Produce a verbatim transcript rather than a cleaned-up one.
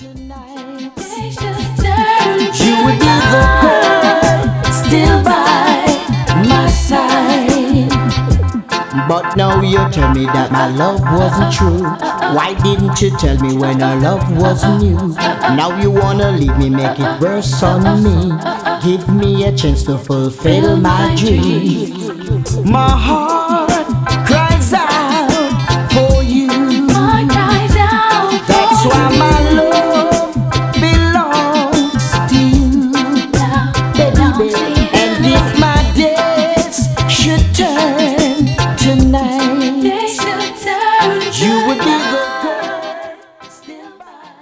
tonight. You would be the girl still by my side. But now you tell me that my love wasn't true. Why didn't you tell me when our love was new? Now you wanna leave me, make it worse on me. Give me a chance to fulfill my dream. My heart